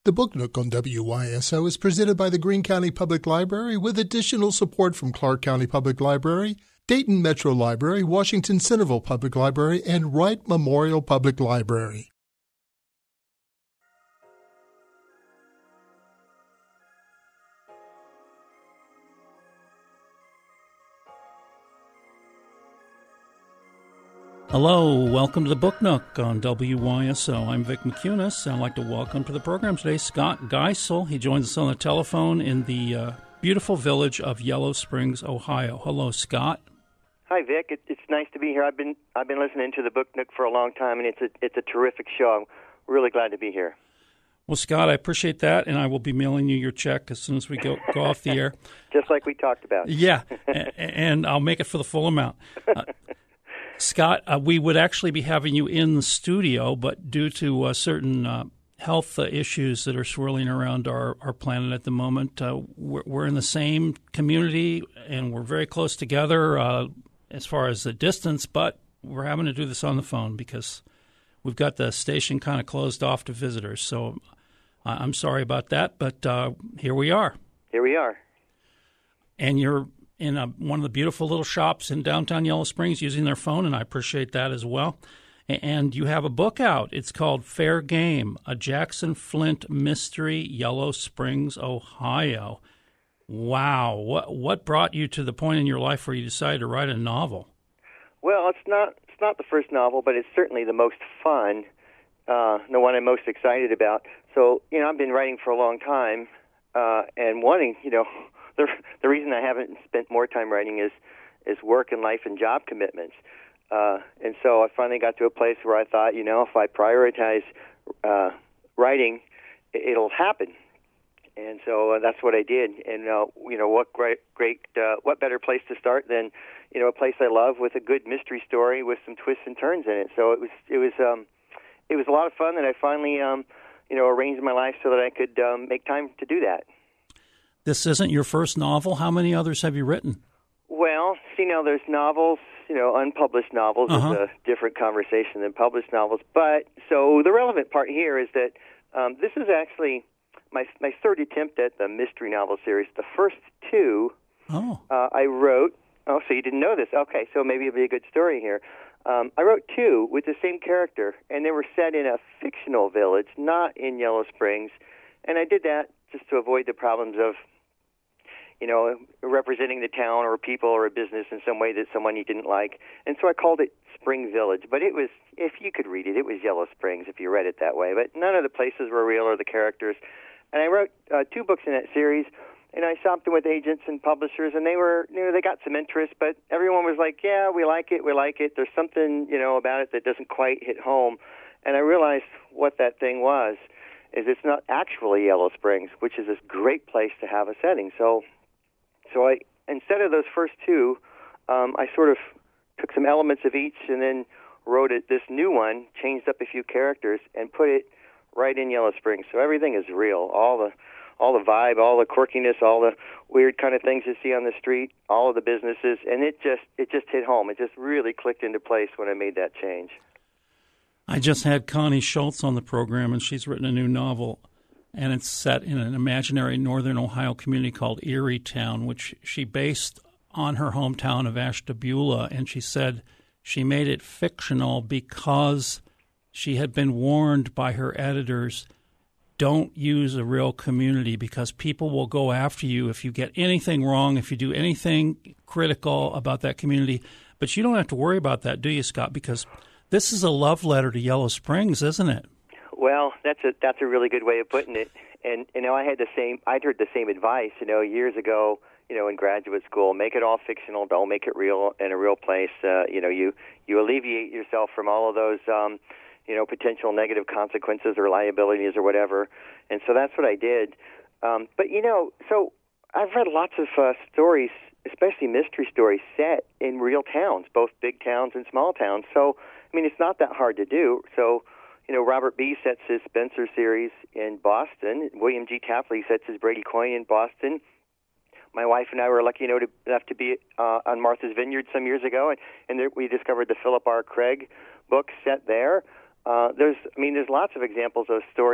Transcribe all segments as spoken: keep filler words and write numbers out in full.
The Book Nook on W Y S O is presented by the Greene County Public Library with additional support from Clark County Public Library, Dayton Metro Library, Washington Centerville Public Library, and Wright Memorial Public Library. Hello, welcome to the Book Nook on W Y S O. I'm Vic McCunis. I'd like to welcome to the program today Scott Geisel. He joins us on the telephone in the uh, beautiful village of Yellow Springs, Ohio. Hello, Scott. Hi, Vic. It, it's nice to be here. I've been I've been listening to the Book Nook for a long time, and it's a it's a terrific show. I'm really glad to be here. Well, Scott, I appreciate that, and I will be mailing you your check as soon as we go, go off the air. Just like we talked about. Yeah, and I'll make it for the full amount. Uh, Scott, uh, we would actually be having you in the studio, but due to uh, certain uh, health uh, issues that are swirling around our, our planet at the moment, uh, we're, we're in the same community and we're very close together uh, as far as the distance, but we're having to do this on the phone because we've got the station kind of closed off to visitors. So uh, I'm sorry about that, but uh, here we are. Here we are. And you're in a, one of the beautiful little shops in downtown Yellow Springs using their phone, and I appreciate that as well. And you have a book out. It's called Fair Game, a Jackson Flint mystery, Yellow Springs, Ohio. Wow. What what brought you to the point in your life where you decided to write a novel? Well, it's not it's not the first novel, but it's certainly the most fun, uh, the one I'm most excited about. So, you know, I've been writing for a long time uh, and wanting, you know, The, the reason I haven't spent more time writing is is work and life and job commitments. Uh, and so I finally got to a place where I thought, you know, if I prioritize uh, writing, it'll happen. And so uh, that's what I did. And, uh, you know, what great, great uh, what better place to start than, you know, a place I love with a good mystery story with some twists and turns in it. So it was it was um, it was a lot of fun that I finally, um, you know, arranged my life so that I could um, make time to do that. This isn't your first novel. How many others have you written? Well, see, now there's novels, you know, unpublished novels uh-huh. is a different conversation than published novels. But so the relevant part here is that um, this is actually my my third attempt at the mystery novel series. The first two oh. uh, I wrote. Oh, so you didn't know this? Okay, so maybe it'll be a good story here. Um, I wrote two with the same character, and they were set in a fictional village, not in Yellow Springs. And I did that just to avoid the problems of, you know, representing the town or people or a business in some way that someone you didn't like. And so I called it Spring Village. But it was, if you could read it, it was Yellow Springs if you read it that way. But none of the places were real or the characters. And I wrote uh, two books in that series, and I shopped them with agents and publishers, and they were, you know, they got some interest, but everyone was like, yeah, we like it, we like it. There's something, you know, about it that doesn't quite hit home. And I realized what that thing was, is it's not actually Yellow Springs, which is this great place to have a setting. So So I, instead of those first two, um, I sort of took some elements of each and then wrote it, this new one, changed up a few characters, and put it right in Yellow Springs. So everything is real. All the all the vibe, all the quirkiness, all the weird kind of things you see on the street, all of the businesses, and it just it just hit home. It just really clicked into place when I made that change. I just had Connie Schultz on the program, and she's written a new novel. And it's set in an imaginary northern Ohio community called Erie Town, which she based on her hometown of Ashtabula. And she said she made it fictional because she had been warned by her editors, don't use a real community because people will go after you if you get anything wrong, if you do anything critical about that community. But you don't have to worry about that, do you, Scott? Because this is a love letter to Yellow Springs, isn't it? Well, that's a that's a really good way of putting it. And you know, I had the same I'd heard the same advice, you know, years ago, you know, in graduate school. Make it all fictional, don't make it real in a real place. Uh, you know, you you alleviate yourself from all of those um, you know, potential negative consequences or liabilities or whatever. And so that's what I did. Um, but you know, so I've read lots of uh, stories, especially mystery stories set in real towns, both big towns and small towns. So I mean, it's not that hard to do. So you know, Robert B. sets his Spencer series in Boston. William G. Tapley sets his Brady Coyne in Boston. My wife and I were lucky enough to, enough to be uh, on Martha's Vineyard some years ago, and, and there, we discovered the Philip R. Craig book set there. Uh, there's, I mean, there's lots of examples of stories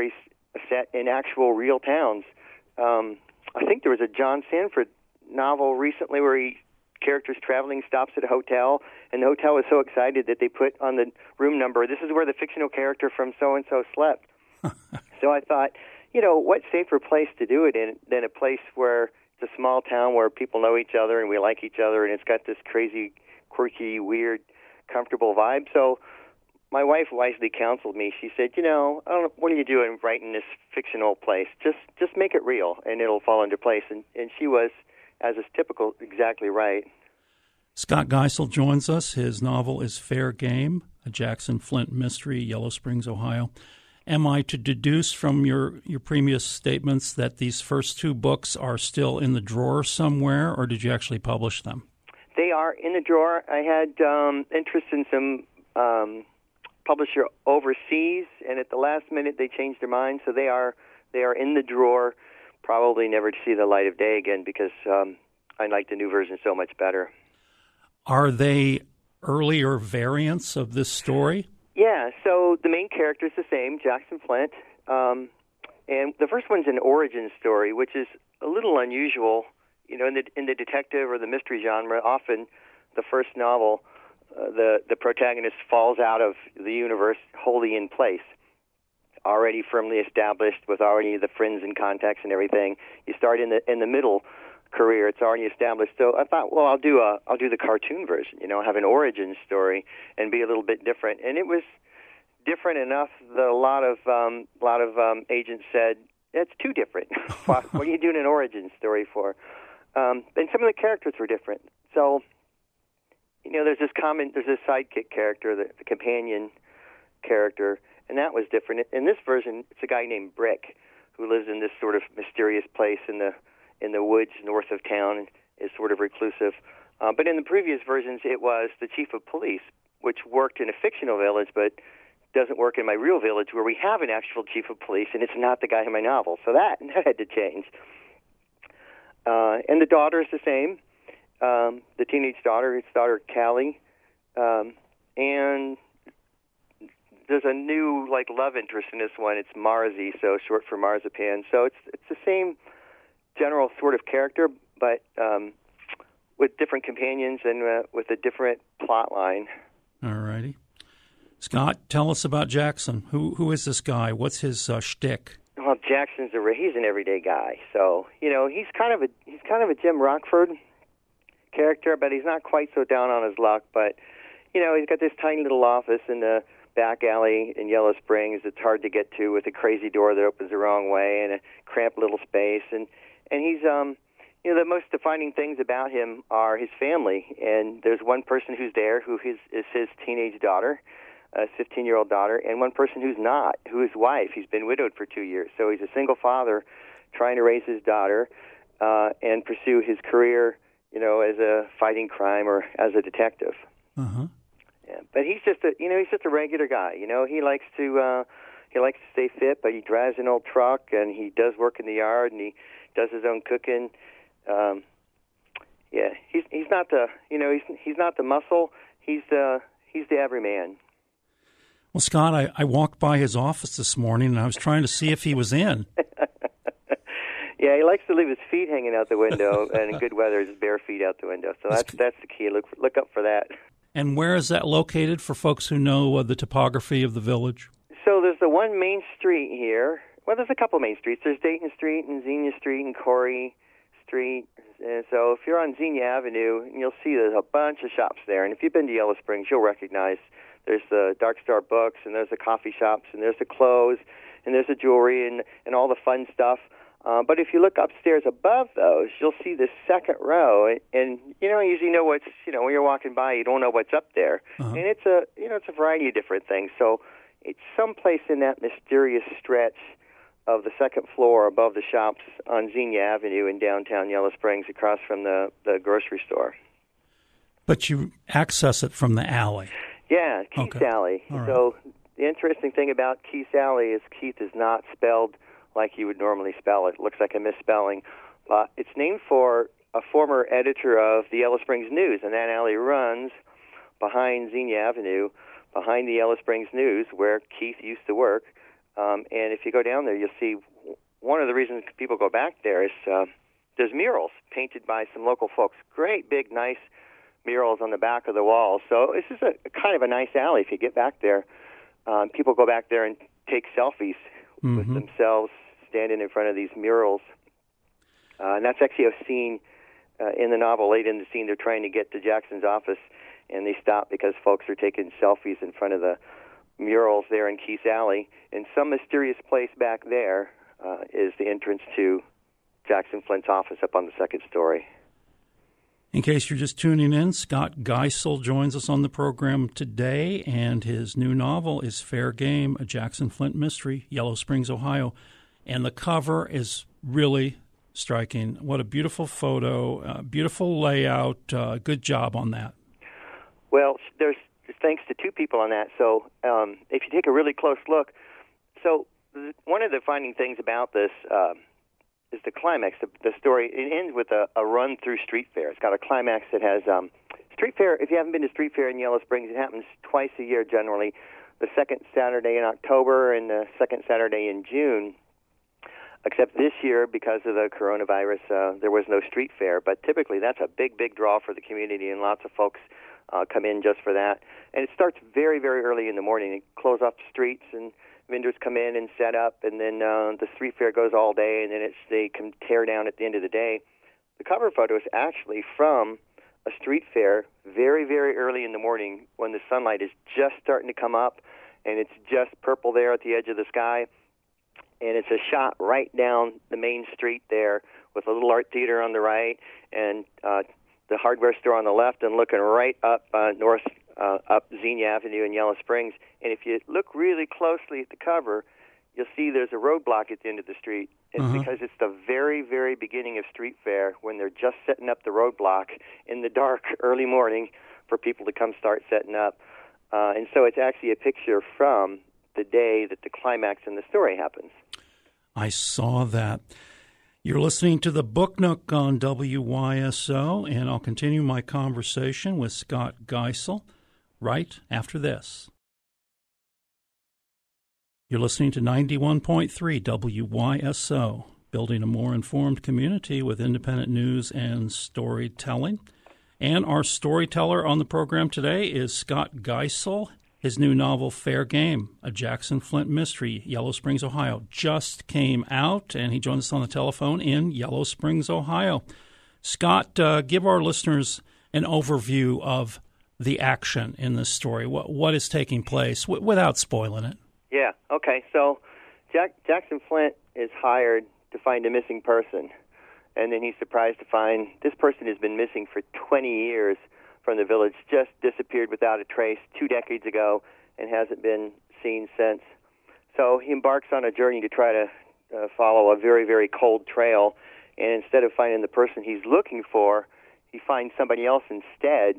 set in actual real towns. Um, I think there was a John Sanford novel recently where he characters traveling stops at a hotel, and the hotel was so excited that they put on the room number, this is where the fictional character from so-and-so slept. So I thought, you know, what safer place to do it in than a place where it's a small town where people know each other and we like each other, and it's got this crazy, quirky, weird, comfortable vibe. So my wife wisely counseled me. She said, you know, I don't know, what are you doing writing this fictional place? Just just make it real, and it'll fall into place. And, and she was, as is typical, exactly right. Scott Geisel joins us. His novel is Fair Game, a Jackson Flint mystery, Yellow Springs, Ohio. Am I to deduce from your, your previous statements that these first two books are still in the drawer somewhere, or did you actually publish them? They are in the drawer. I had um, interest in some um, publisher overseas, and at the last minute they changed their mind, so they are they are in the drawer, probably never to see the light of day again because um, I like the new version so much better. Are they earlier variants of this story? Yeah, so the main character is the same, Jackson Flint, um, and the first one's an origin story, which is a little unusual. You know, in the in the detective or the mystery genre, often the first novel, uh, the the protagonist falls out of the universe wholly in place, already firmly established with already the friends and contacts and everything. You start in the in the middle career; it's already established. So I thought, well, I'll do a I'll do the cartoon version. You know, have an origin story and be a little bit different. And it was different enough that a lot of um, a lot of um, agents said it's too different. What are you doing an origin story for? Um, and some of the characters were different. So, you know, there's this common, there's this sidekick character, the, the companion character, and that was different. In this version, it's a guy named Brick who lives in this sort of mysterious place in the in the woods north of town and is sort of reclusive. Uh, but in the previous versions, it was the chief of police, which worked in a fictional village, but doesn't work in my real village where we have an actual chief of police, and it's not the guy in my novel. So that, that had to change. Uh, and the daughter is the same, um, the teenage daughter, his daughter Callie, um, and there's a new like love interest in this one. It's Marzi, so short for marzipan. So it's it's the same general sort of character, but um, with different companions and uh, with a different plot line. All righty, Scott, tell us about Jackson. Who who is this guy? What's his uh, shtick? Well, Jackson's a he's an everyday guy, so you know he's kind of a he's kind of a Jim Rockford character, but he's not quite so down on his luck. But you know he's got this tiny little office in the back alley in Yellow Springs. It's hard to get to with a crazy door that opens the wrong way and a cramped little space. And and he's um you know the most defining things about him are his family. And there's one person who's there who is is his teenage daughter. A fifteen-year-old daughter, and one person who's not, who is wife. He's been widowed for two years. So he's a single father trying to raise his daughter uh, and pursue his career, you know, as a fighting crime or as a detective. Uh-huh. Yeah, but he's just a, you know, he's just a regular guy. You know, he likes to, uh, he likes to stay fit, but he drives an old truck and he does work in the yard and he does his own cooking. Um, yeah, he's he's not the, you know, he's he's not the muscle. He's the he's the everyman. Well, Scott, I, I walked by his office this morning, and I was trying to see if he was in. Yeah, he likes to leave his feet hanging out the window, and in good weather, his bare feet out the window. So that's that's the key. Look look up for that. And where is that located for folks who know uh, the topography of the village? So there's the one main street here. Well, there's a couple main streets. There's Dayton Street and Xenia Street and Corey Street. And so if you're on Xenia Avenue, you'll see there's a bunch of shops there. And if you've been to Yellow Springs, you'll recognize there's the Dark Star Books, and there's the coffee shops, and there's the clothes, and there's the jewelry, and, and all the fun stuff. Uh, but if you look upstairs above those, you'll see the second row, and, and you know, you usually know what's, you know, when you're walking by, you don't know what's up there. Uh-huh. And it's a, you know, it's a variety of different things. So it's someplace in that mysterious stretch of the second floor above the shops on Xenia Avenue in downtown Yellow Springs across from the, the grocery store. But you access it from the alley. Yeah, Keith's okay. Alley. Right. So the interesting thing about Keith's Alley is Keith is not spelled like you would normally spell it. It looks like a misspelling. Uh, it's named for a former editor of the Yellow Springs News, and that alley runs behind Xenia Avenue, behind the Yellow Springs News, where Keith used to work. Um, and if you go down there, you'll see one of the reasons people go back there is uh, there's murals painted by some local folks. Great, big, nice murals on the back of the walls. So this is a, a kind of a nice alley if you get back there. Um, people go back there and take selfies mm-hmm. with themselves standing in front of these murals. Uh, and that's actually a scene uh, in the novel. Late in the scene, they're trying to get to Jackson's office, and they stop because folks are taking selfies in front of the murals there in Keith's Alley. In some mysterious place back there uh, is the entrance to Jackson Flint's office up on the second story. In case you're just tuning in, Scott Geisel joins us on the program today, and his new novel is Fair Game, a Jackson Flint mystery, Yellow Springs, Ohio. And the cover is really striking. What a beautiful photo, uh, beautiful layout, uh, good job on that. Well, there's thanks to two people on that. So um, if you take a really close look, so th- one of the finding things about this uh, is the climax. The, the story, it ends with a, a run through street fair. It's got a climax that has um, street fair. If you haven't been to street fair in Yellow Springs, it happens twice a year generally, the second Saturday in October and the second Saturday in June. Except this year, because of the coronavirus, uh, there was no street fair. But typically, that's a big, big draw for the community, and lots of folks uh, come in just for that. And it starts very, very early in the morning. They close off the streets, and vendors come in and set up, and then uh, the street fair goes all day, and then it's they can tear down at the end of the day. The cover photo is actually from a street fair very, very early in the morning when the sunlight is just starting to come up, and it's just purple there at the edge of the sky. And it's a shot right down the main street there with a little art theater on the right and uh, the hardware store on the left, and looking right up uh, north, uh, up Xenia Avenue in Yellow Springs. And if you look really closely at the cover, you'll see there's a roadblock at the end of the street. It's uh-huh. because it's the very, very beginning of street fair when they're just setting up the roadblock in the dark early morning for people to come start setting up. Uh, and so it's actually a picture from the day that the climax in the story happens. I saw that. You're listening to the Book Nook on W Y S O, and I'll continue my conversation with Scott Geisel right after this. You're listening to ninety-one point three W Y S O, building a more informed community with independent news and storytelling. And our storyteller on the program today is Scott Geisel. His new novel, Fair Game, a Jackson Flint mystery, Yellow Springs, Ohio, just came out, and he joins us on the telephone in Yellow Springs, Ohio. Scott, uh, give our listeners an overview of the action in this story. What what is taking place, w- without spoiling it? Yeah, okay. So Jack, Jackson Flint is hired to find a missing person, and then he's surprised to find this person has been missing for twenty years from the village, just disappeared without a trace two decades ago and hasn't been seen since. So he embarks on a journey to try to uh, follow a very, very cold trail, and instead of finding the person he's looking for, he finds somebody else instead.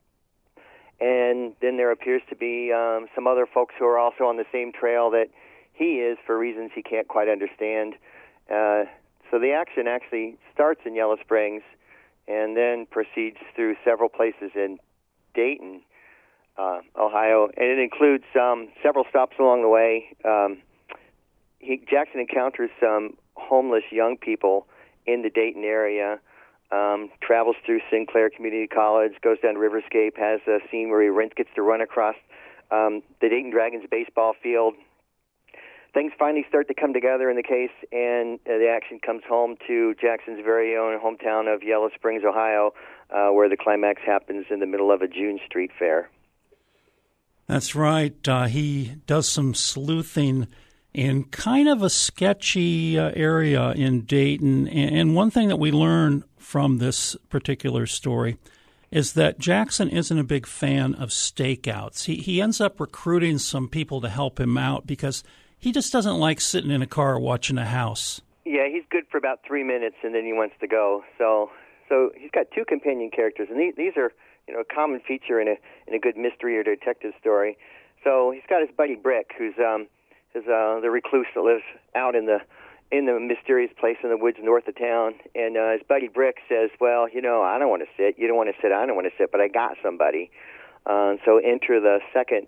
And then there appears to be um, some other folks who are also on the same trail that he is for reasons he can't quite understand. Uh, so the action actually starts in Yellow Springs and then proceeds through several places in Dayton, uh, Ohio, and it includes um, several stops along the way. Um, he, Jackson encounters some homeless young people in the Dayton area, um, travels through Sinclair Community College, goes down to Riverscape, has a scene where he rent, gets to run across um, the Dayton Dragons baseball field. Things finally start to come together in the case, and uh, the action comes home to Jackson's very own hometown of Yellow Springs, Ohio, uh, where the climax happens in the middle of a June street fair. That's right. Uh, he does some sleuthing in kind of a sketchy uh, area in Dayton, and, and one thing that we learn from this particular story is that Jackson isn't a big fan of stakeouts. He, he ends up recruiting some people to help him out because he just doesn't like sitting in a car watching a house. Yeah, he's good for about three minutes, and then he wants to go. So, so he's got two companion characters, and these, these are, you know, a common feature in a in a good mystery or detective story. So he's got his buddy Brick, who's um, is uh, the recluse that lives out in the in the mysterious place in the woods north of town. And uh, his buddy Brick says, "Well, you know, I don't want to sit. You don't want to sit. I don't want to sit, but I got somebody." Uh, so enter the second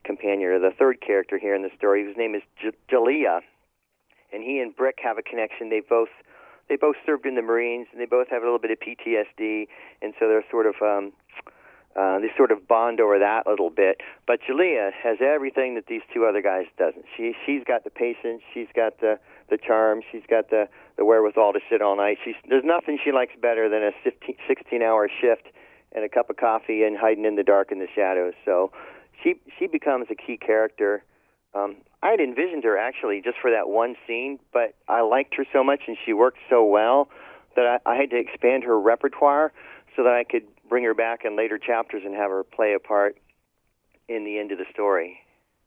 companion, or the third character here in the story, whose name is J- Jalea, and he and Brick have a connection. They both they both served in the Marines, and they both have a little bit of P T S D, and so they're sort of um, uh, they sort of bond over that a little bit. But Jalea has everything that these two other guys doesn't. She she's got the patience, she's got the the charm, she's got the the wherewithal to sit all night. She's there's nothing she likes better than a sixteen hour shift and a cup of coffee and hiding in the dark in the shadows. So she she becomes a key character. Um, I had envisioned her actually just for that one scene, but I liked her so much and she worked so well that I, I had to expand her repertoire so that I could bring her back in later chapters and have her play a part in the end of the story.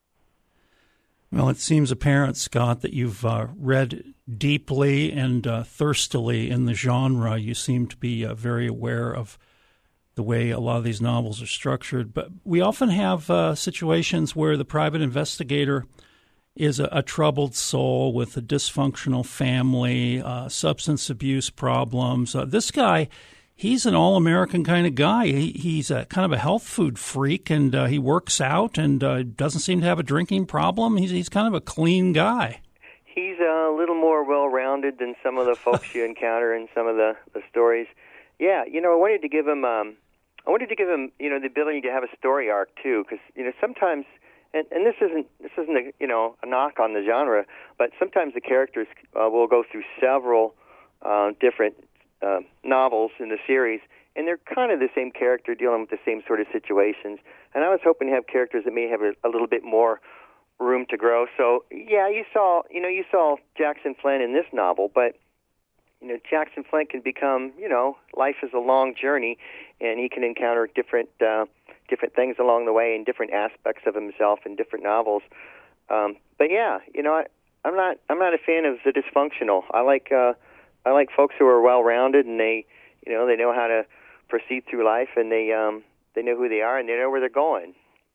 Well, it seems apparent, Scott, that you've uh, read deeply and uh, thirstily in the genre. You seem to be uh, very aware of the way a lot of these novels are structured. But we often have uh, situations where the private investigator is a, a troubled soul with a dysfunctional family, uh, substance abuse problems. Uh, this guy, he's an all-American kind of guy. He, he's a kind of a health food freak, and uh, he works out and uh, doesn't seem to have a drinking problem. He's, he's kind of a clean guy. He's a little more well-rounded than some of the folks you encounter in some of the, the stories. Yeah, you know, I wanted to give him, um, I wanted to give him, you know, the ability to have a story arc too, because you know sometimes, and, and this isn't this isn't a, you know a knock on the genre, but sometimes the characters uh, will go through several uh, different uh, novels in the series, and they're kind of the same character dealing with the same sort of situations. And I was hoping to have characters that may have a, a little bit more room to grow. So yeah, you saw, you know, you saw Jackson Flint in this novel, but you know, Jackson Flint can become, you know, life is a long journey, and he can encounter different uh, different things along the way and different aspects of himself in different novels. Um, but yeah, you know, I, I'm not I'm not a fan of the dysfunctional. I like uh, I like folks who are well-rounded, and they, you know, they know how to proceed through life, and they um, they know who they are, and they know where they're going.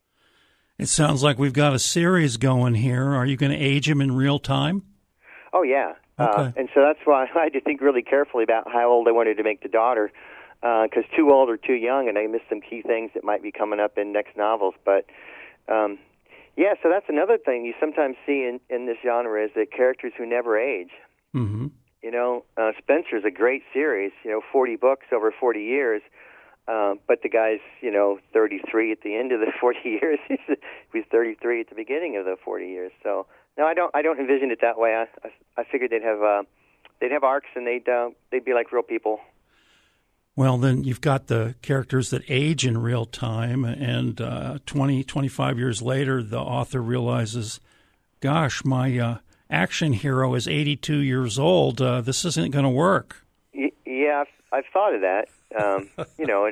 It sounds like we've got a series going here. Are you going to age him in real time? Oh yeah. Okay. Uh, and so that's why I had to think really carefully about how old I wanted to make the daughter, because uh, too old or too young, and I missed some key things that might be coming up in next novels. But, um, yeah, so that's another thing you sometimes see in, in this genre is that characters who never age. Mm-hmm. You know, uh, Spencer's a great series, you know, forty books over forty years, uh, but the guy's, you know, thirty-three at the end of the forty years. He was thirty-three at the beginning of the forty years, so... No, I don't. I don't envision it that way. I, I, I figured they'd have uh, they'd have arcs, and they'd uh, they'd be like real people. Well, then you've got the characters that age in real time, and uh, twenty, twenty-five years later, the author realizes, "Gosh, my uh, action hero is eighty-two years old. Uh, this isn't going to work." Y- yeah, I've, I've thought of that. Um, you know,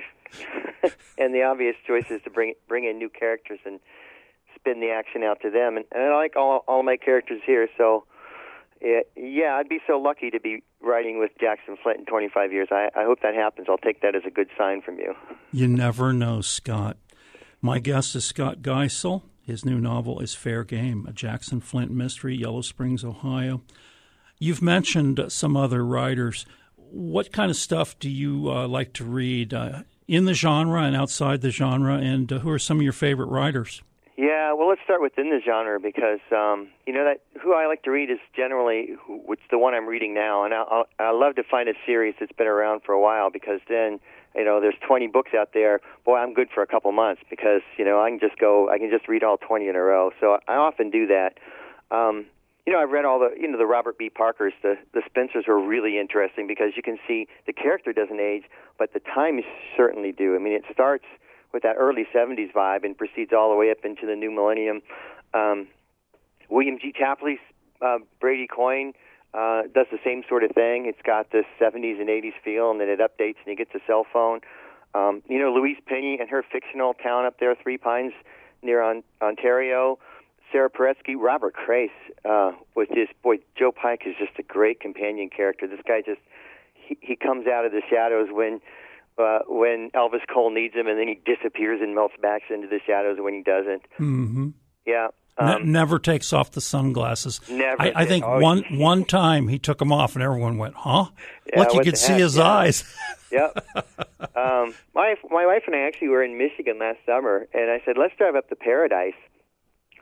and the obvious choice is to bring bring in new characters and spin the action out to them, and, and I like all all my characters here. So, yeah, yeah, I'd be so lucky to be writing with Jackson Flint in twenty-five years. I, I hope that happens. I'll take that as a good sign from you. You never know, Scott. My guest is Scott Geisel. His new novel is Fair Game, a Jackson Flint mystery, Yellow Springs, Ohio. You've mentioned some other writers. What kind of stuff do you uh, like to read uh, in the genre and outside the genre, and uh, who are some of your favorite writers? Yeah, well, let's start within the genre because um, you know that who I like to read is generally who, which the one I'm reading now, and I I love to find a series that's been around for a while because then you know there's twenty books out there. Boy, I'm good for a couple months because you know I can just go I can just read all twenty in a row. So I often do that. Um, you know, I've read all the you know the Robert B. Parkers, the the Spencers are really interesting because you can see the character doesn't age, but the times certainly do. I mean, it starts with that early seventies vibe and proceeds all the way up into the new millennium. Um, William G. Tapley's uh, Brady Coin uh, does the same sort of thing. It's got this seventies and eighties feel, and then it updates and you get the cell phone. Um, you know, Louise Penny and her fictional town up there, Three Pines, near on, Ontario. Sarah Paretsky, Robert Crace, uh, with his, boy, Joe Pike is just a great companion character. This guy just, he, he comes out of the shadows when Uh, when Elvis Cole needs him, and then he disappears and melts back into the shadows when he doesn't. Mm-hmm. Yeah. Um, Ne- never takes off the sunglasses. Never. I, I think oh, one one time he took them off, and everyone went, "Huh? Yeah, Look, you what could the see heck? his Yeah. eyes." Yep. um, my my wife and I actually were in Michigan last summer, and I said, let's drive up to Paradise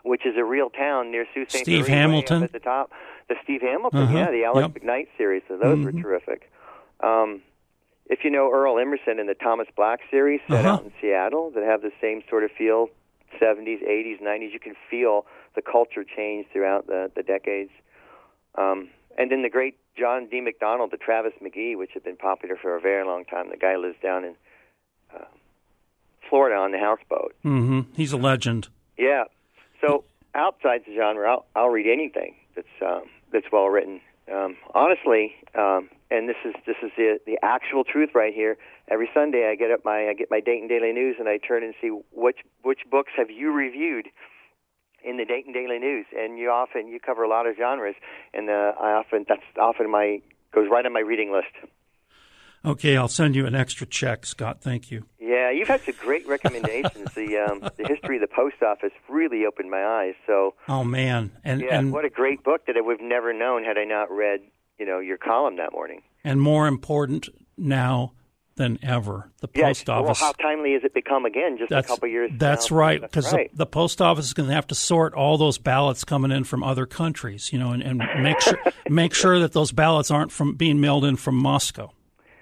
which is a real town near Sault Ste. Steve Marie, Hamilton way up at the top. The Steve Hamilton, uh-huh. yeah, the Alex yep. McKnight series. So those mm-hmm. were terrific. Um, if you know Earl Emerson and the Thomas Black series set uh-huh. out in Seattle that have the same sort of feel, seventies, eighties, nineties, you can feel the culture change throughout the, the decades. Um, and then the great John D. MacDonald, the Travis McGee, which had been popular for a very long time. The guy lives down in uh, Florida on the houseboat. Mm-hmm. He's a legend. Yeah. So outside the genre, I'll, I'll read anything that's um, that's well written. Um, honestly, um, and this is this is the the actual truth right here. Every Sunday, I get up my I get my Dayton Daily News and I turn and see which which books have you reviewed in the Dayton Daily News, and you often you cover a lot of genres, and uh, I often that's often my goes right on my reading list. Okay, I'll send you an extra check, Scott. Thank you. Yeah, you've had some great recommendations. the um, the history of the post office really opened my eyes. So, oh man, and yeah, and what a great book that I would have never known had I not read, you know, your column that morning. And more important now than ever, the yeah, post office. Well, how timely has it become again? Just that's, a couple years. That's now? right, because right. the, the post office is going to have to sort all those ballots coming in from other countries, you know, and, and make sure make sure that those ballots aren't from being mailed in from Moscow.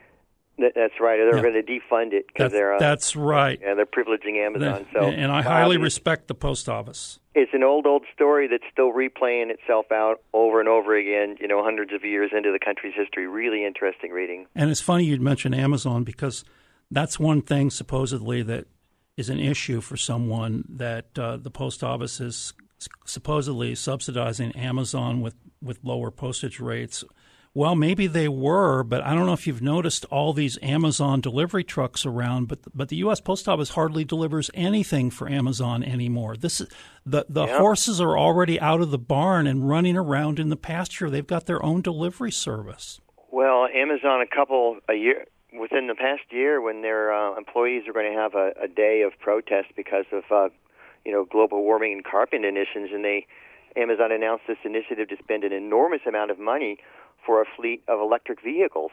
That's right. They're yeah. going to defund it because they're uh, that's right. Yeah, they're privileging Amazon. The, so, and I wow, highly respect the post office. It's an old, old story that's still replaying itself out over and over again. You know, hundreds of years into the country's history. Really interesting reading. And it's funny you'd mention Amazon because that's one thing supposedly that is an issue for someone that uh, the post office is supposedly subsidizing Amazon with, with lower postage rates. Well, maybe they were, but I don't know if you've noticed all these Amazon delivery trucks around. But but the U S Post Office hardly delivers anything for Amazon anymore. This is, the the yeah. horses are already out of the barn and running around in the pasture. They've got their own delivery service. Well, Amazon, a couple a year within the past year, when their uh, employees are going to have a, a day of protest because of uh, you know global warming and carbon emissions, and they Amazon announced this initiative to spend an enormous amount of money for a fleet of electric vehicles.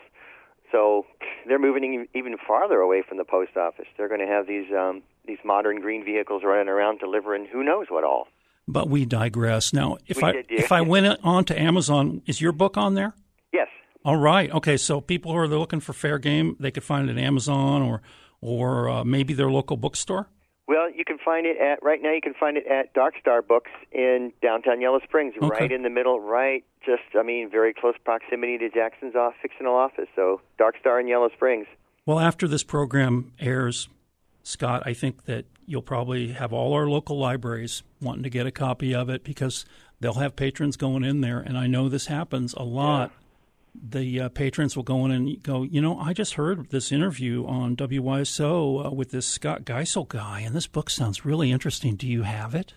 So they're moving even farther away from the post office. They're going to have these um, these modern green vehicles running around delivering who knows what all. But we digress. Now, if we I did, yeah. if I went on to Amazon, is your book on there? Yes. All right. Okay. So people who are looking for fair game, they could find it at Amazon or or uh, maybe their local bookstore. Well, you can find it at, right now you can find it at Dark Star Books in downtown Yellow Springs, okay. right in the middle, right just, I mean, very close proximity to Jackson's off fictional office. So Dark Star in Yellow Springs. Well, after this program airs, Scott, I think that you'll probably have all our local libraries wanting to get a copy of it because they'll have patrons going in there, and I know this happens a lot. Yeah. The uh, patrons will go in and go, you know, I just heard this interview on W Y S O uh, with this Scott Geisel guy, and this book sounds really interesting. Do you have it?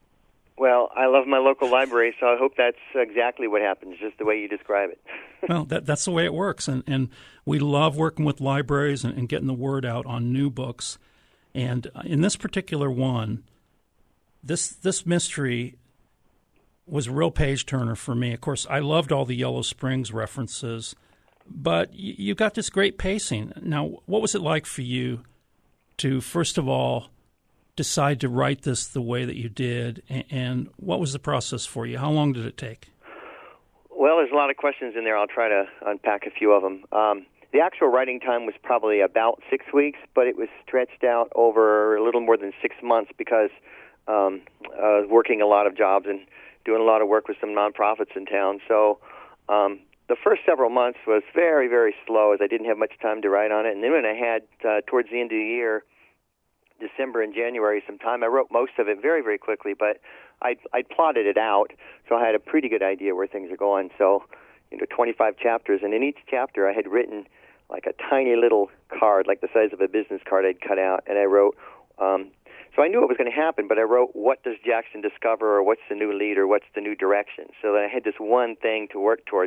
Well, I love my local library, so I hope that's exactly what happens, just the way you describe it. Well, that, that's the way it works, and, and we love working with libraries and, and getting the word out on new books. And in this particular one, this this mystery was a real page-turner for me. Of course, I loved all the Yellow Springs references, but you, you got this great pacing. Now, what was it like for you to, first of all, decide to write this the way that you did, and, and what was the process for you? How long did it take? Well, there's a lot of questions in there. I'll try to unpack a few of them. Um, the actual writing time was probably about six weeks, but it was stretched out over a little more than six months because um, I was working a lot of jobs and doing a lot of work with some nonprofits in town. So um, the first several months was very, very slow as I didn't have much time to write on it. And then when I had, uh, towards the end of the year, December and January, some time, I wrote most of it very, very quickly, but I I plotted it out, so I had a pretty good idea where things are going. So, you know, twenty-five chapters, and in each chapter I had written like a tiny little card, like the size of a business card I'd cut out, and I wrote, um, so I knew it was going to happen, but I wrote, what does Jackson discover, or what's the new lead, or what's the new direction? So that I had this one thing to work towards.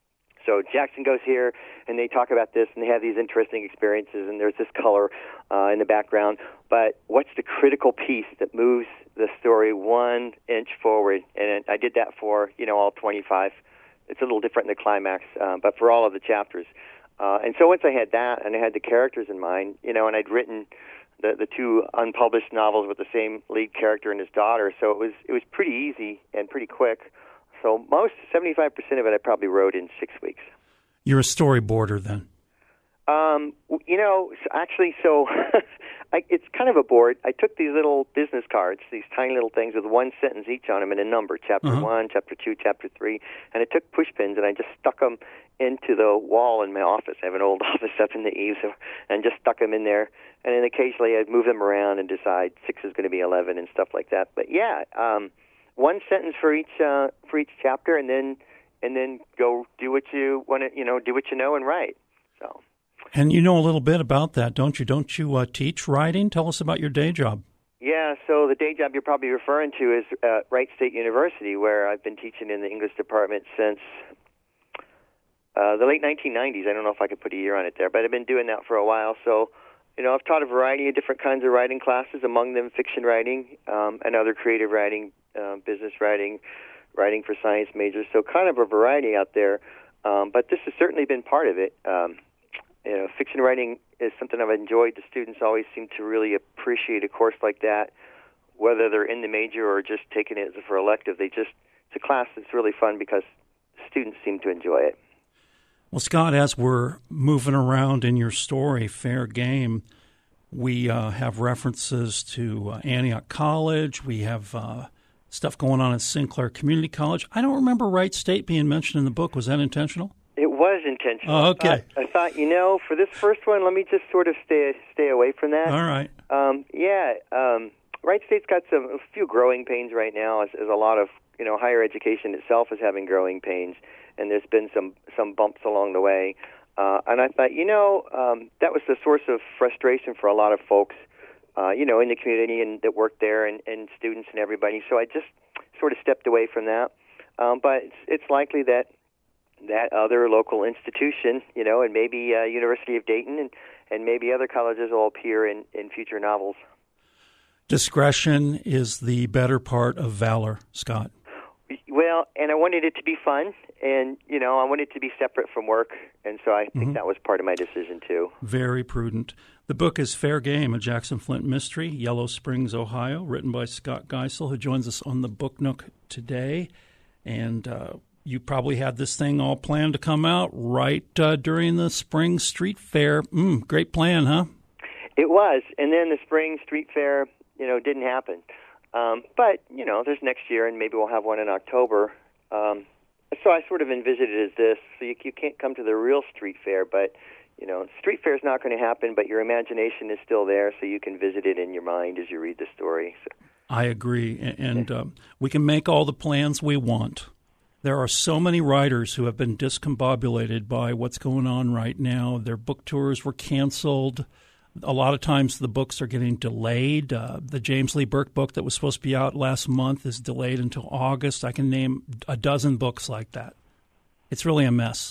So Jackson goes here, and they talk about this, and they have these interesting experiences, and there's this color uh, in the background. But what's the critical piece that moves the story one inch forward? And I did that for, you know, all twenty-five. It's a little different in the climax, uh, but for all of the chapters. Uh, and so once I had that, and I had the characters in mind, you know, and I'd written the the two unpublished novels with the same lead character and his daughter. So it was it was pretty easy and pretty quick. So most seventy-five percent of it I probably wrote in six weeks. You're a storyboarder then? Um, you know, actually, so I, it's kind of a board. I took these little business cards, these tiny little things with one sentence each on them and a number, chapter uh-huh. one, chapter two, chapter three, and I took push pins and I just stuck them into the wall in my office. I have an old office up in the eaves, and just stuck them in there. And then occasionally I'd move them around and decide six is going to be eleven and stuff like that. But yeah, um, one sentence for each uh, for each chapter, and then and then go do what you want to, you know, do what you know and write. So. And you know a little bit about that, don't you? Don't you uh, teach writing? Tell us about your day job. Yeah, so the day job you're probably referring to is uh, Wright State University, where I've been teaching in the English department since uh, the late nineteen nineties. I don't know if I could put a year on it there, but I've been doing that for a while. So, you know, I've taught a variety of different kinds of writing classes, among them fiction writing um, and other creative writing, uh, business writing, writing for science majors. So kind of a variety out there, um, but this has certainly been part of it. Um, You know, fiction writing is something I've enjoyed. The students always seem to really appreciate a course like that, whether they're in the major or just taking it for elective. They just it's a class that's really fun because students seem to enjoy it. Well, Scott, as we're moving around in your story, Fair Game, we uh, have references to uh, Antioch College. We have uh, stuff going on at Sinclair Community College. I don't remember Wright State being mentioned in the book. Was that intentional? It was intentional. Oh, okay. I thought, I thought, you know, for this first one, let me just sort of stay stay away from that. All right. Um, yeah, um, Wright State's got some a few growing pains right now, as, as a lot of, you know, higher education itself is having growing pains, and there's been some, some bumps along the way. Uh, and I thought, you know, um, that was the source of frustration for a lot of folks, uh, you know, in the community and that worked there, and, and students and everybody. So I just sort of stepped away from that. Um, but it's, it's likely that that other local institution, you know, and maybe uh, University of Dayton and, and maybe other colleges will appear in, in future novels. Discretion is the better part of valor, Scott. Well, and I wanted it to be fun, and, you know, I wanted it to be separate from work, and so I think mm-hmm. that was part of my decision, too. Very prudent. The book is Fair Game, a Jackson Flint mystery, Yellow Springs, Ohio, written by Scott Geisel, who joins us on the Book Nook today. And uh, you probably had this thing all planned to come out right uh, during the spring street fair. Mm, great plan, huh? It was, and then the spring street fair, you know, didn't happen. Um, but, you know, there's next year, and maybe we'll have one in October. Um, so I sort of envisioned it as this. So you, you can't come to the real street fair, but, you know, street fair is not going to happen, but your imagination is still there, so you can visit it in your mind as you read the story. So. I agree, and um, we can make all the plans we want. There are so many writers who have been discombobulated by what's going on right now. Their book tours were canceled. A lot of times the books are getting delayed. Uh, the James Lee Burke book that was supposed to be out last month is delayed until August. I can name a dozen books like that. It's really a mess.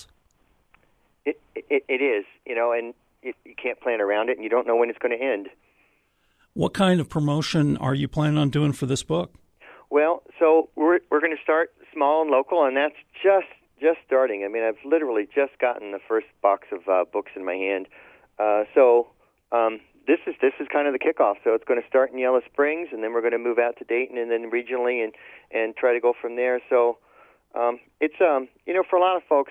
It it, it is, you know, and it, you can't plan around it, and you don't know when it's going to end. What kind of promotion are you planning on doing for this book? Well, so we're we're going to start small and local, and that's just just starting. I mean, I've literally just gotten the first box of uh, books in my hand. Uh, so um, this is this is kind of the kickoff. So it's going to start in Yellow Springs, and then we're going to move out to Dayton, and then regionally, and and try to go from there. So um, it's um you know, for a lot of folks,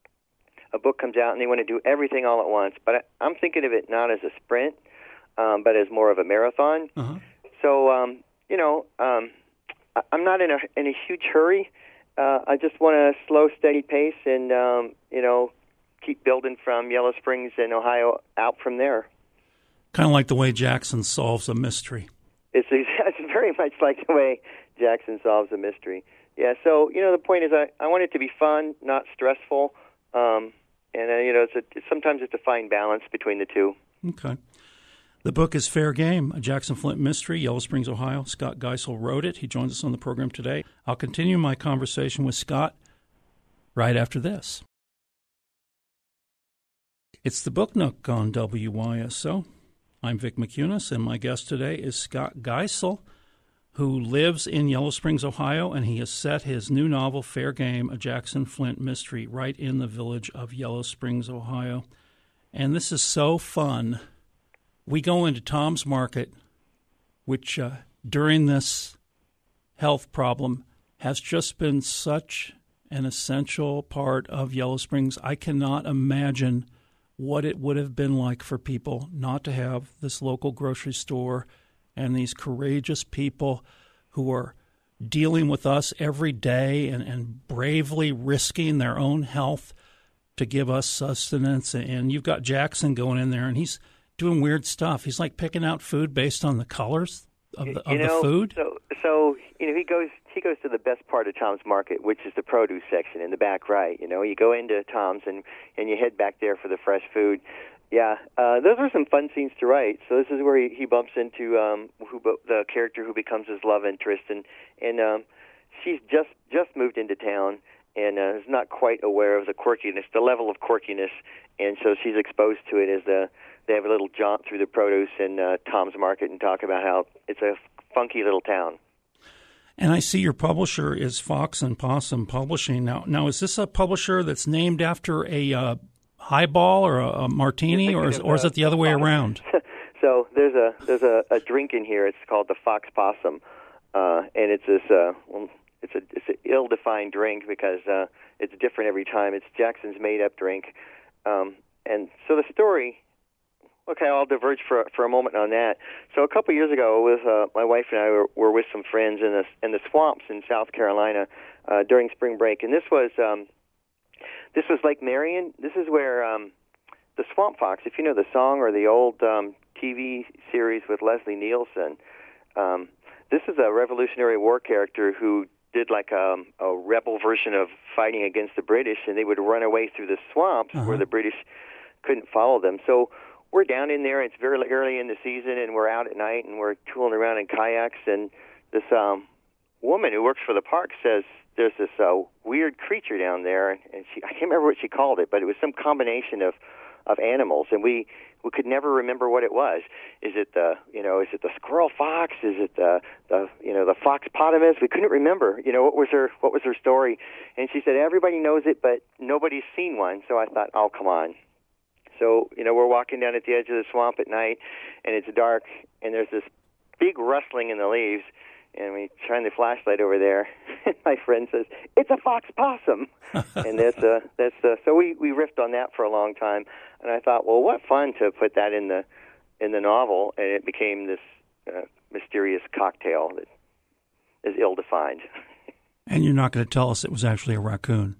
a book comes out and they want to do everything all at once. But I, I'm thinking of it not as a sprint, um, but as more of a marathon. Uh-huh. So um, you know. Um, I'm not in a in a huge hurry. Uh, I just want a slow, steady pace, and um, you know, keep building from Yellow Springs and Ohio out from there. Kind of like the way Jackson solves a mystery. It's, it's very much like the way Jackson solves a mystery. Yeah. So you know, the point is, I, I want it to be fun, not stressful, um, and uh, you know, it's a, sometimes it's a fine balance between the two. Okay. The book is Fair Game, a Jackson Flint mystery, Yellow Springs, Ohio. Scott Geisel wrote it. He joins us on the program today. I'll continue my conversation with Scott right after this. It's the Book Nook on W Y S O. I'm Vic McCunis, and my guest today is Scott Geisel, who lives in Yellow Springs, Ohio, and he has set his new novel, Fair Game, a Jackson Flint mystery, right in the village of Yellow Springs, Ohio. And this is so fun we go into Tom's Market, which uh, during this health problem has just been such an essential part of Yellow Springs. I cannot imagine what it would have been like for people not to have this local grocery store and these courageous people who are dealing with us every day and, and bravely risking their own health to give us sustenance. And you've got Jackson going in there, and he's doing weird stuff. He's like picking out food based on the colors of the, of you know, the food. So, so you know, he goes he goes to the best part of Tom's Market, which is the produce section in the back right. You know, you go into Tom's and and you head back there for the fresh food. Yeah, uh, those are some fun scenes to write. So this is where he, he bumps into um, who, the character who becomes his love interest, and and um, she's just just moved into town and uh, is not quite aware of the quirkiness, the level of quirkiness, and so she's exposed to it as the they have a little jaunt through the produce in uh, Tom's Market and talk about how it's a funky little town. And I see your publisher is Fox and Possum Publishing. Now, now is this a publisher that's named after a uh, highball or a, a martini, or is, or is it the other way around? So there's a there's a, a drink in here. It's called the Fox Possum, uh, and it's this uh, well, it's a it's an ill-defined drink because uh, it's different every time. It's Jackson's made-up drink, um, and so the story. Okay, I'll diverge for for a moment on that. So a couple years ago, with uh, my wife and I were, were with some friends in the in the swamps in South Carolina uh, during spring break, and this was um, this was Lake Marion. This is where um, the Swamp Fox, if you know the song or the old um, T V series with Leslie Nielsen, um, this is a Revolutionary War character who did like a, a rebel version of fighting against the British, and they would run away through the swamps uh-huh. where the British couldn't follow them. So we're down in there. It's very early in the season, and we're out at night, and we're tooling around in kayaks. And this um, woman who works for the park says there's this uh, weird creature down there, and she I can't remember what she called it, but it was some combination of, of animals, and we, we could never remember what it was. Is it the you know is it the squirrel fox? Is it the the you know the foxpotamus? We couldn't remember. You know what was her what was her story? And she said everybody knows it, but nobody's seen one. So I thought, oh come on. So, you know, we're walking down at the edge of the swamp at night, and it's dark, and there's this big rustling in the leaves, and we shine the flashlight over there, and my friend says, it's a fox possum. and that's uh, that's uh, so we, we riffed on that for a long time, and I thought, well, what fun to put that in the in the novel, and it became this uh, mysterious cocktail that is ill-defined. And you're not going to tell us it was actually a raccoon?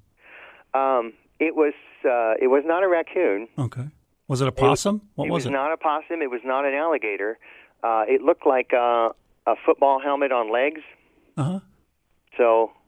Um, it was. Uh, it was not a raccoon. Okay. Was it a possum? It was, what it was, was it? It was not a possum. It was not an alligator. Uh, it looked like uh, a football helmet on legs. Uh-huh. So,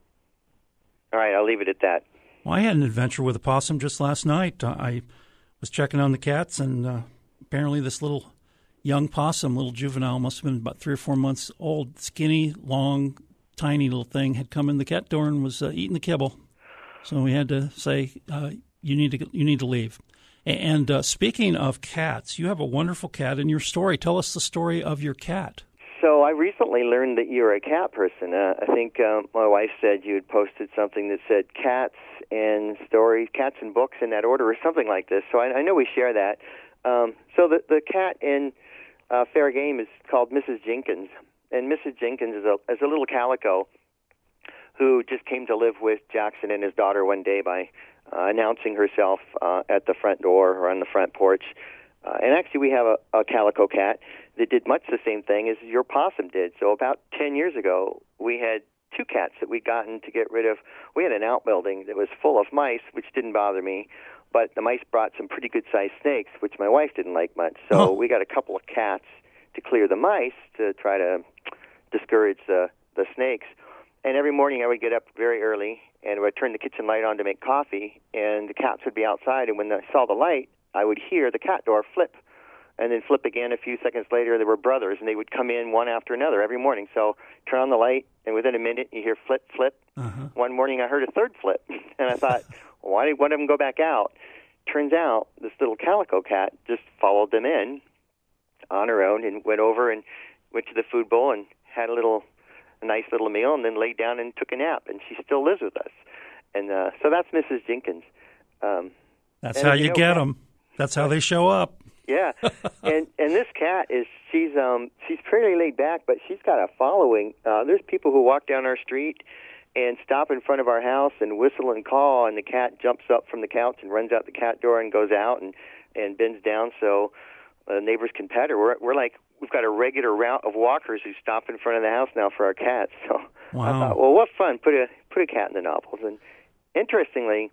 all right, I'll leave it at that. Well, I had an adventure with a possum just last night. Uh, I was checking on the cats, and uh, apparently this little young possum, little juvenile, must have been about three or four months old, skinny, long, tiny little thing, had come in the cat door and was uh, eating the kibble. So we had to say, uh, you need to you need to leave. And uh, speaking of cats, you have a wonderful cat in your story. Tell us the story of your cat. So I recently learned that you're a cat person. Uh, I think uh, my wife said you had posted something that said cats and stories, cats and books in that order, or something like this. So I, I know we share that. Um, so the the cat in uh, Fair Game is called Missus Jenkins, and Missus Jenkins is a is a little calico who just came to live with Jackson and his daughter one day by uh, announcing herself uh, at the front door or on the front porch. Uh, and actually we have a, a calico cat that did much the same thing as your possum did. So about ten years ago, we had two cats that we'd gotten to get rid of. We had an outbuilding that was full of mice, which didn't bother me, but the mice brought some pretty good-sized snakes, which my wife didn't like much. So oh. we got a couple of cats to clear the mice to try to discourage the, the snakes. And every morning I would get up very early and I would turn the kitchen light on to make coffee, and the cats would be outside, and when I saw the light, I would hear the cat door flip, and then flip again a few seconds later. They were brothers, and they would come in one after another every morning. So turn on the light, and within a minute you hear flip, flip. Uh-huh. One morning I heard a third flip, and I thought, well, why did one of them go back out? Turns out this little calico cat just followed them in on her own and went over and went to the food bowl and had a little a nice little meal, and then laid down and took a nap, and she still lives with us. And uh, so that's Missus Jenkins. Um, that's how you, you know, get them. That's how they show up. Yeah, and and this cat is she's um she's pretty laid back, but she's got a following. Uh, there's people who walk down our street and stop in front of our house and whistle and call, and the cat jumps up from the couch and runs out the cat door and goes out and and bends down so uh, neighbors can pet her. We're we're like we've got a regular route of walkers who stop in front of the house now for our cats. So wow. I thought, well, what fun! Put a put a cat in the novels. And interestingly,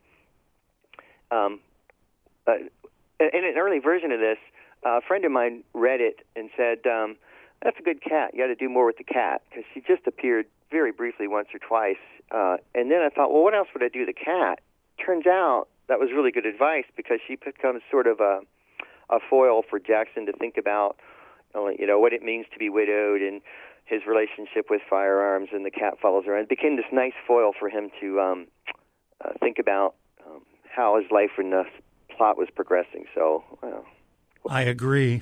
um. Uh, in an early version of this, uh, a friend of mine read it and said, um, that's a good cat. You got to do more with the cat, because she just appeared very briefly once or twice. Uh, and then I thought, well, what else would I do with the cat? Turns out that was really good advice, because she becomes sort of a, a foil for Jackson to think about, you know, what it means to be widowed and his relationship with firearms, and the cat follows around. It became this nice foil for him to um, uh, think about um, how his life in the plot was progressing. So well. I agree,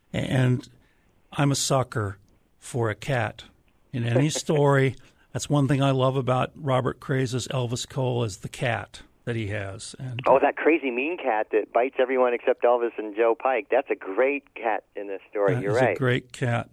and I'm a sucker for a cat in any story. That's one thing I love about Robert Craze's Elvis Cole is the cat that he has. And oh, that crazy mean cat that bites everyone except Elvis and Joe Pike. That's a great cat in this story. That You're is right. a great cat.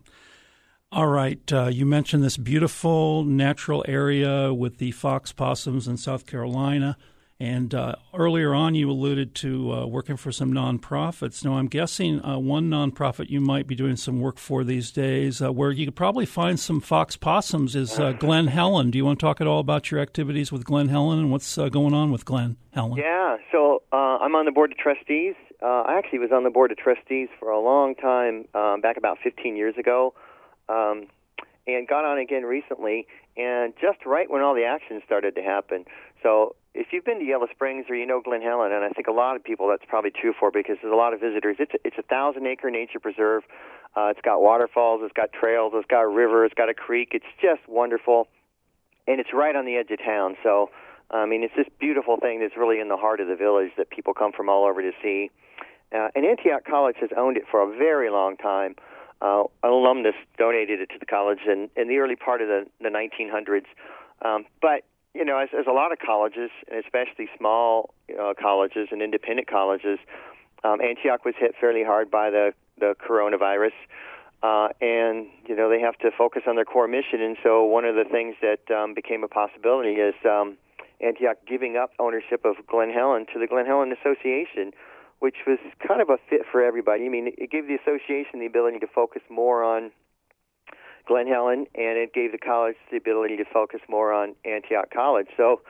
All right, uh, you mentioned this beautiful natural area with the fox possums in South Carolina. And uh, earlier on, you alluded to uh, working for some nonprofits. Now, I'm guessing uh, one nonprofit you might be doing some work for these days, uh, where you could probably find some fox possums, is uh, Glen Helen. Do you want to talk at all about your activities with Glen Helen and what's uh, going on with Glen Helen? Yeah, so uh, I'm on the board of trustees. Uh, I actually was on the board of trustees for a long time, um, back about fifteen years ago, um, and got on again recently, and just right when all the action started to happen. So if you've been to Yellow Springs or you know Glen Helen, and I think a lot of people that's probably true for, because there's a lot of visitors, it's a, it's a thousand-acre nature preserve. Uh, it's got waterfalls, it's got trails, it's got a river, it's got a creek. It's just wonderful, and it's right on the edge of town. So, I mean, it's this beautiful thing that's really in the heart of the village that people come from all over to see. Uh, and Antioch College has owned it for a very long time. Uh, an alumnus donated it to the college in, in the early part of the, the nineteen hundreds. Um, but You know, as, as a lot of colleges, and especially small uh, colleges and independent colleges, um, Antioch was hit fairly hard by the, the coronavirus. Uh, and, you know, they have to focus on their core mission. And so one of the things that um, became a possibility is um, Antioch giving up ownership of Glen Helen to the Glen Helen Association, which was kind of a fit for everybody. I mean, it gave the association the ability to focus more on Glen Helen, and it gave the college the ability to focus more on Antioch College. So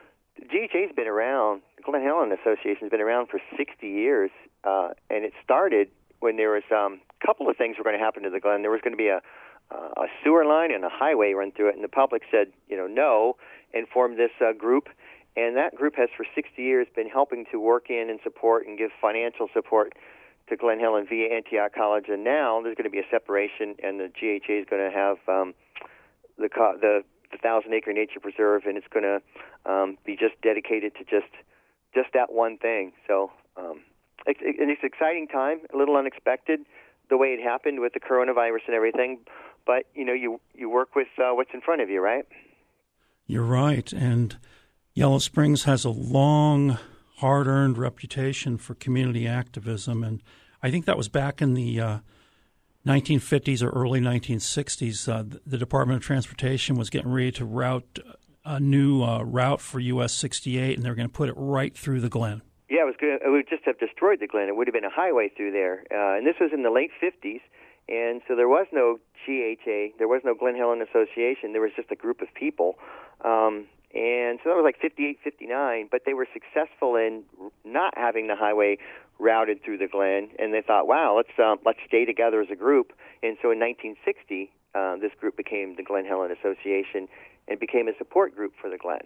G H A's been around, the Glen Helen Association's been around for sixty years, uh, and it started when there was um, a couple of things were going to happen to the Glen. There was going to be a, uh, a sewer line and a highway run through it, and the public said, you know, no, and formed this uh, group. And that group has for sixty years been helping to work in and support and give financial support to Glen Helen via Antioch College. And now there's going to be a separation, and the G H A is going to have um, the, the the thousand acre nature preserve, and it's going to um, be just dedicated to just just that one thing. So um, it's, it's an exciting time, a little unexpected the way it happened with the coronavirus and everything. But you know, you you work with uh, what's in front of you, right? You're right, and Yellow Springs has a long, hard-earned reputation for community activism, and I think that was back in the uh, nineteen fifties or early nineteen sixties. Uh, the Department of Transportation was getting ready to route a new uh, route for U S sixty-eight, and they were going to put it right through the Glen. Yeah, it was good. It would just have destroyed the Glen. It would have been a highway through there, uh, and this was in the late fifties, and so there was no G H A, there was no Glen Helen Association. There was just a group of people. Um, And so that was like fifty-eight, fifty-nine, but they were successful in not having the highway routed through the Glen, and they thought, wow, let's um, let's stay together as a group. And so in nineteen sixty, uh, this group became the Glen Helen Association and became a support group for the Glen.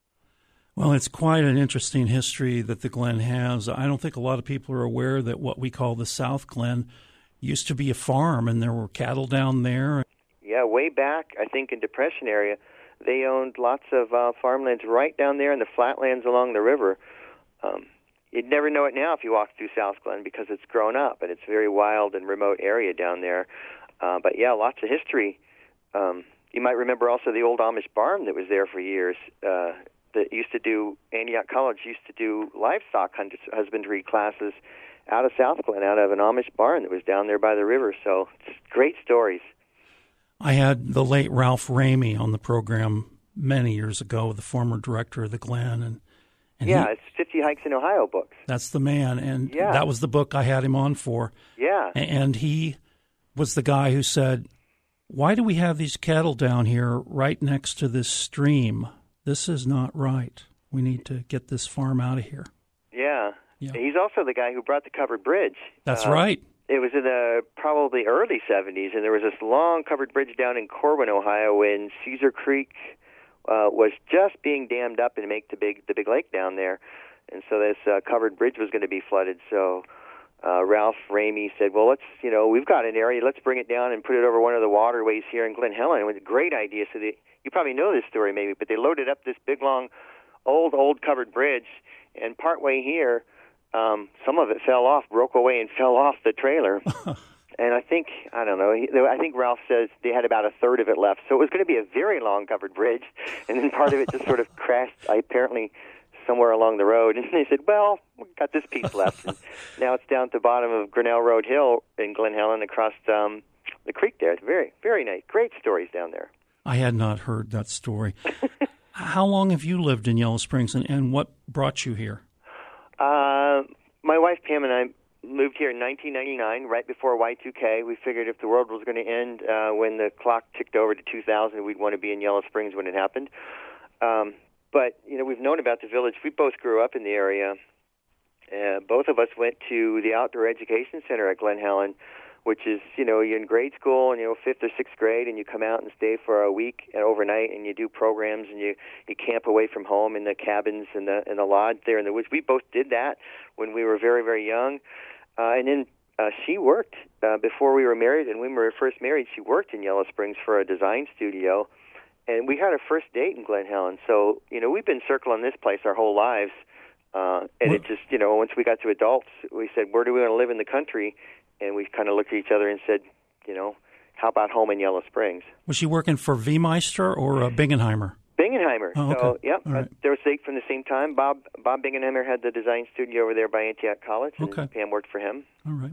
Well, it's quite an interesting history that the Glen has. I don't think a lot of people are aware that what we call the South Glen used to be a farm, and there were cattle down there. Yeah, way back, I think in Depression area, they owned lots of uh, farmlands right down there in the flatlands along the river. Um, you'd never know it now if you walk through South Glen because it's grown up, and it's a very wild and remote area down there. Uh, but, yeah, lots of history. Um, you might remember also the old Amish barn that was there for years uh, that used to do, Antioch College used to do livestock husbandry classes out of South Glen, out of an Amish barn that was down there by the river. So it's great stories. I had the late Ralph Ramey on the program many years ago, the former director of the Glen, and, and yeah, he, it's fifty Hikes in Ohio books. That's the man, and yeah. that was the book I had him on for. Yeah, and he was the guy who said, "Why do we have these cattle down here right next to this stream? This is not right. We need to get this farm out of here." Yeah. yeah. He's also the guy who brought the covered bridge. That's uh, right. It was in the probably early seventies, and there was this long covered bridge down in Corwin, Ohio, when Caesar Creek uh, was just being dammed up to make the big the big lake down there, and so this uh, covered bridge was going to be flooded. So uh, Ralph Ramey said, "Well, let's you know we've got an area, let's bring it down and put it over one of the waterways here in Glen Helen." It was a great idea. So they, you probably know this story maybe, but they loaded up this big long, old old covered bridge, and partway here. Um, some of it fell off, broke away, and fell off the trailer. And I think, I don't know, he, I think Ralph says they had about a third of it left. So it was going to be a very long covered bridge, and then part of it just sort of crashed, apparently, somewhere along the road. And they said, well, we've got this piece left. And now it's down at the bottom of Grinnell Road Hill in Glen Helen across um, the creek there. It's very, very nice. Great stories down there. I had not heard that story. How long have you lived in Yellow Springs, and, and what brought you here? Uh, my wife Pam and I moved here in nineteen ninety-nine, right before Y two K. We figured if the world was going to end uh, when the clock ticked over to two thousand, we'd want to be in Yellow Springs when it happened. Um, but, you know, we've known about the village. We both grew up in the area. Uh, both of us went to the Outdoor Education Center at Glen Helen, which is, you know, you're in grade school and, you know, fifth or sixth grade, and you come out and stay for a week and overnight, and you do programs, and you, you camp away from home in the cabins and the in the lodge there in the woods. We both did that when we were very, very young. Uh, and then uh, she worked uh, before we were married, and when we were first married, she worked in Yellow Springs for a design studio. And we had our first date in Glen Helen. So, you know, we've been circling this place our whole lives. Uh, and what? It just, you know, once we got to adults, we said, where do we want to live in the country? And we kind of looked at each other and said, you know, how about home in Yellow Springs? Was she working for Viehmeister or uh, Bingenheimer? Bingenheimer. Oh, okay. So, yep, right. uh, they were from the same time. Bob Bob Bingenheimer had the design studio over there by Antioch College, and okay. Pam worked for him. All right.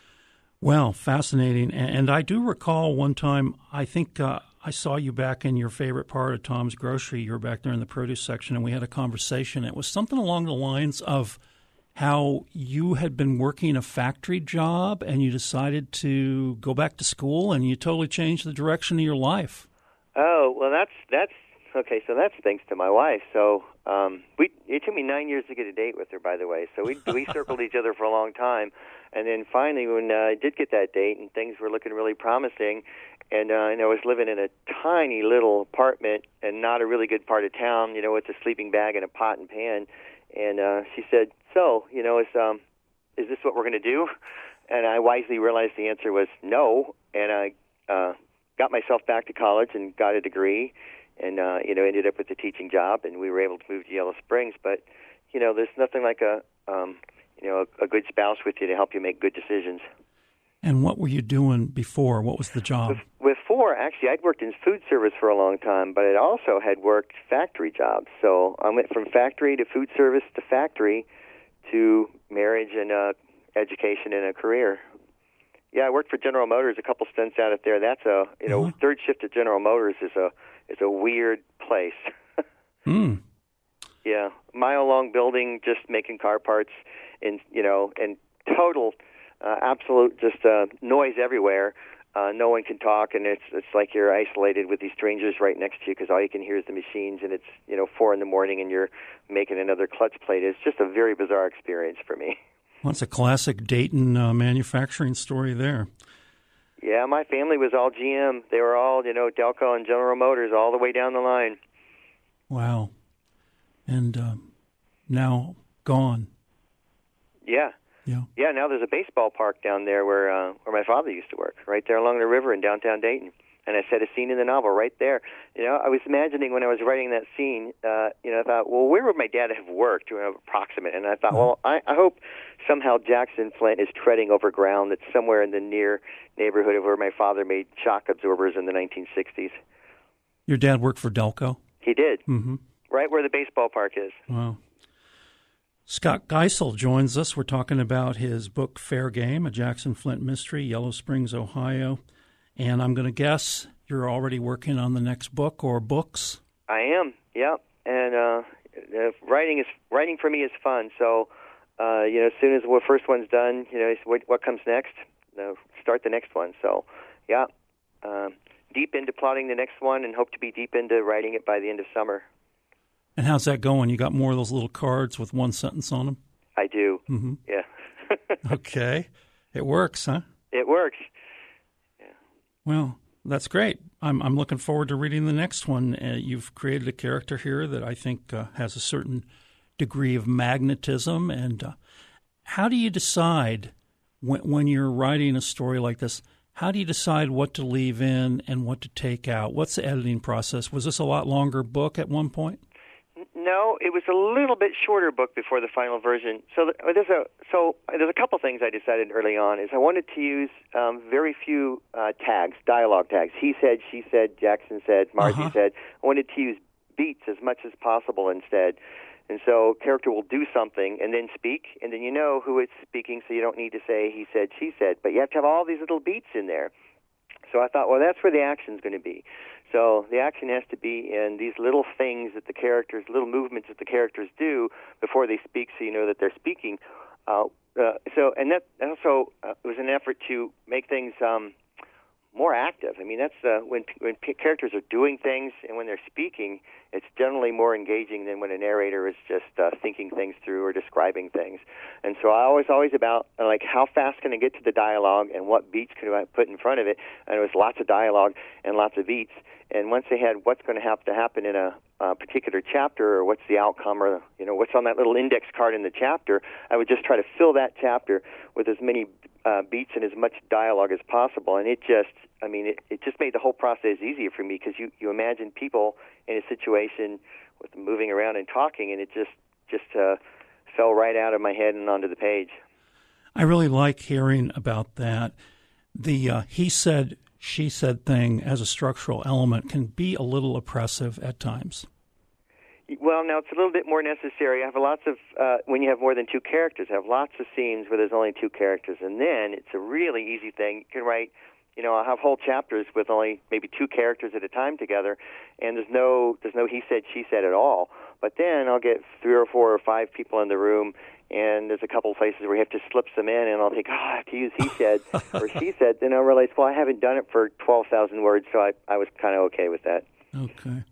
Well, fascinating. And I do recall one time, I think uh, I saw you back in your favorite part of Tom's Grocery. You were back there in the produce section, and we had a conversation. It was something along the lines of how you had been working a factory job and you decided to go back to school, and you totally changed the direction of your life. Oh, well, that's that's okay. So that's thanks to my wife. So um, we it took me nine years to get a date with her, by the way. So we we circled each other for a long time, and then finally, when uh, I did get that date, and things were looking really promising, and uh, and I was living in a tiny little apartment and not a really good part of town, you know, with a sleeping bag and a pot and pan. And uh, she said, so, you know, is, um, is this what we're going to do? And I wisely realized the answer was no. And I uh, got myself back to college and got a degree and, uh, you know, ended up with a teaching job. And we were able to move to Yellow Springs. But, you know, there's nothing like a, um, you know, a, a good spouse with you to help you make good decisions. And what were you doing before? What was the job? Before, actually, I'd worked in food service for a long time, but I also had worked factory jobs. So I went from factory to food service to factory to marriage and uh, education and a career. Yeah, I worked for General Motors, a couple stints out of there. That's a, you know, uh-huh. third shift at General Motors is a is a weird place. Hmm. Yeah, mile-long building, just making car parts, and you know, and total. Uh, absolute just uh, noise everywhere. Uh, no one can talk, and it's it's like you're isolated with these strangers right next to you because all you can hear is the machines, and it's you know four in the morning, and you're making another clutch plate. It's just a very bizarre experience for me. Well, it's a classic Dayton uh, manufacturing story there. Yeah, my family was all G M. They were all you know Delco and General Motors all the way down the line. Wow, and uh, now gone. Yeah. Yeah. Yeah, now there's a baseball park down there where uh, where my father used to work, right there along the river in downtown Dayton. And I set a scene in the novel right there. You know, I was imagining when I was writing that scene, uh, you know, I thought, well, where would my dad have worked to have approximate? And I thought, well, I, I hope somehow Jackson Flint is treading over ground that's somewhere in the near neighborhood of where my father made shock absorbers in the nineteen sixties. Your dad worked for Delco? He did. Mm-hmm. Right where the baseball park is. Wow. Scott Geisel joins us. We're talking about his book, Fair Game, A Jackson Flint Mystery, Yellow Springs, Ohio. And I'm going to guess you're already working on the next book or books? I am, yeah. And uh, writing is writing for me is fun. So, uh, you know, as soon as the first one's done, you know, what, what comes next? Uh, start the next one. So, yeah, um, deep into plotting the next one and hope to be deep into writing it by the end of summer. And how's that going? You got more of those little cards with one sentence on them? I do. Mm-hmm. Yeah. Okay. It works, huh? It works. Yeah. Well, that's great. I'm I'm looking forward to reading the next one. Uh, you've created a character here that I think uh, has a certain degree of magnetism. And uh, how do you decide when, when you're writing a story like this, how do you decide what to leave in and what to take out? What's the editing process? Was this a lot longer book at one point? No, it was a little bit shorter book before the final version. So there's a so there's a couple things I decided early on. Is I wanted to use um, very few uh, tags, dialogue tags. He said, she said, Jackson said, Margie uh-huh. said. I wanted to use beats as much as possible instead. And so character will do something and then speak, and then you know who it's speaking, so you don't need to say he said, she said. But you have to have all these little beats in there. So I thought, well, that's where the action's going to be. So the action has to be in these little things that the characters, little movements that the characters do before they speak, so you know that they're speaking. Uh, uh, so, and that also uh, was an effort to make things um, more active. I mean, that's uh, when when p- characters are doing things and when they're speaking, it's generally more engaging than when a narrator is just uh, thinking things through or describing things. And so I was always about, uh, like, how fast can I get to the dialogue and what beats can I put in front of it? And it was lots of dialogue and lots of beats. And once they had what's going to have to happen in a, a particular chapter or what's the outcome or, you know, what's on that little index card in the chapter, I would just try to fill that chapter with as many uh, beats and as much dialogue as possible. And it just, I mean, it, it just made the whole process easier for me because you, you imagine people in a situation with them moving around and talking, and it just, just uh, fell right out of my head and onto the page. I really like hearing about that. The uh, he said, she said thing as a structural element can be a little oppressive at times. Well, now it's a little bit more necessary. I have lots of, uh, when you have more than two characters, I have lots of scenes where there's only two characters, and then it's a really easy thing. You can write, you know, I'll have whole chapters with only maybe two characters at a time together, and there's no, there's no he said, she said at all. But then I'll get three or four or five people in the room, and there's a couple of places where you have to slip them in, and I'll think, oh, I have to use he said or she said. Then I'll realize, well, I haven't done it for twelve thousand words, so I, I was kind of okay with that. Okay.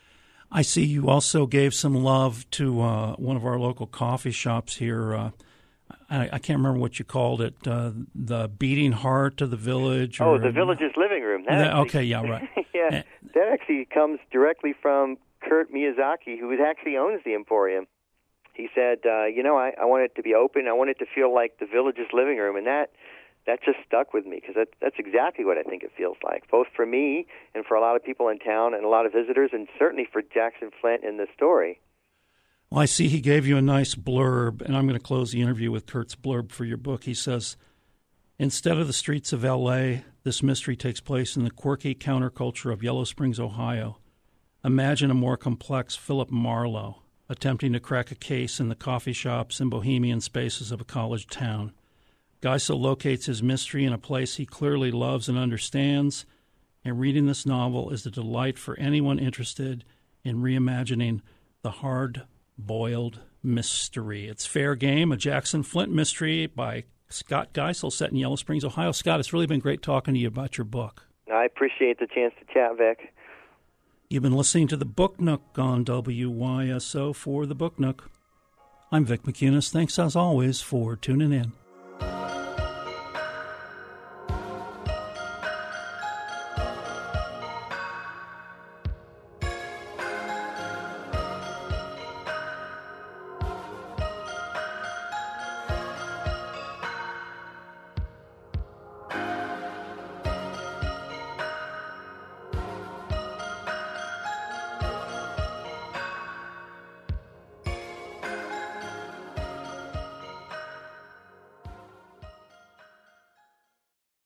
I see you also gave some love to uh, one of our local coffee shops here. Uh, I, I can't remember what you called it, uh, the Beating Heart of the Village. Or, oh, the Village's Living Room. That that, actually, okay, yeah, right. yeah, that actually comes directly from Kurt Miyazaki, who actually owns the Emporium. He said, uh, you know, I, I want it to be open. I want it to feel like the Village's living room, and that that just stuck with me because that, that's exactly what I think it feels like, both for me and for a lot of people in town and a lot of visitors, and certainly for Jackson Flint in the story. Well, I see he gave you a nice blurb, and I'm going to close the interview with Kurt's blurb for your book. He says, instead of the streets of L A, this mystery takes place in the quirky counterculture of Yellow Springs, Ohio. Imagine a more complex Philip Marlowe attempting to crack a case in the coffee shops and bohemian spaces of a college town. Geisel locates his mystery in a place he clearly loves and understands, and reading this novel is a delight for anyone interested in reimagining the hard-boiled mystery. It's Fair Game, a Jackson Flint mystery by Scott Geisel, set in Yellow Springs, Ohio. Scott, it's really been great talking to you about your book. I appreciate the chance to chat, Vic. You've been listening to The Book Nook on W Y S O for The Book Nook. I'm Vic McInnes. Thanks, as always, for tuning in.